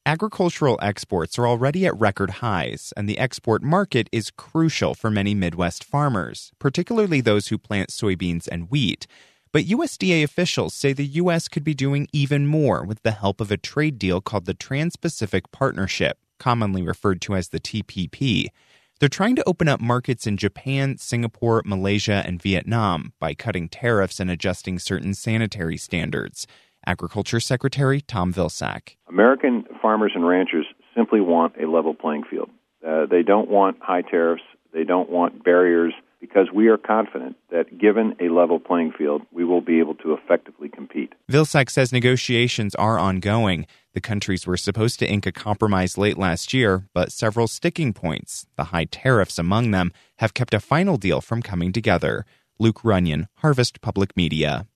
Agricultural exports are already at record highs, and the export market is crucial for many Midwest farmers, particularly those who plant soybeans and wheat. But USDA officials say the U.S. could be doing even more with the help of a trade deal called the Trans-Pacific Partnership, commonly referred to as the TPP. They're trying to open up markets in Japan, Singapore, Malaysia, and Vietnam by cutting tariffs and adjusting certain sanitary standards. Agriculture Secretary Tom Vilsack. American farmers and ranchers simply want a level playing field. They don't want high tariffs. They don't want barriers, because we are confident that given a level playing field, we will be able to effectively compete. Vilsack says negotiations are ongoing. The countries were supposed to ink a compromise late last year, but several sticking points, the high tariffs among them, have kept a final deal from coming together. Luke Runyon, Harvest Public Media.